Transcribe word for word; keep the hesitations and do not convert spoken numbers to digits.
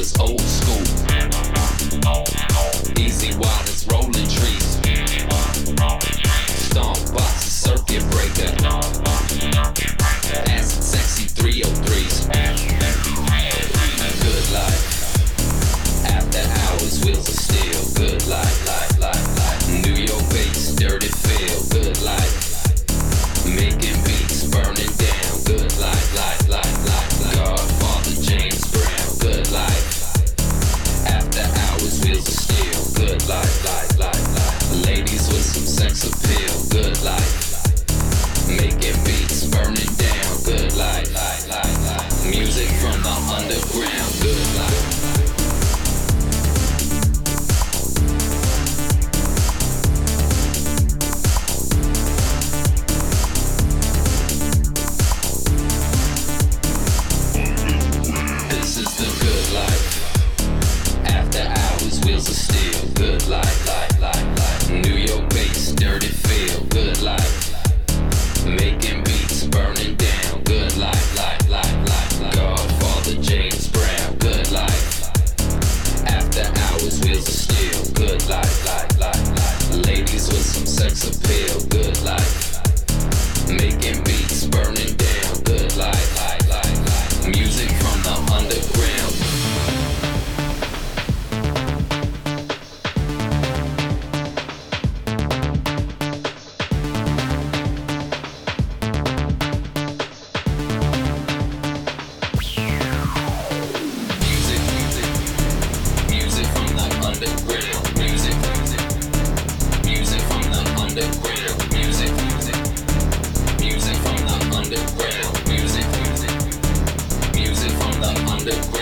is old school. Easy Waters, rolling trees. Stomp box, circuit breaker. Acid sexy three oh threes. Good life. After hours, wheels of steel. Good life, life, life, life. New York bass, dirty feel. Good life. Making beats, burning down. Good life, life, life, life. Godfather James Brown. Good life. After hours, wheels of steel. Good life, life, life, life. Ladies with some sex appeal. Good life. Making beats, burning down. Good life, life, life, life. Music from the underground. Good life. Wheels of steel, good life, life, life, life. New York bass, dirty feel, good life. Making beats, burning down, good life, life, life, life, life. Godfather James Brown, good life. After hours, wheels of steel, good life, life, life, life. Ladies with some sex appeal, good life. Making beats, burning down, good life, life, life, life. Music from the underground. Underground.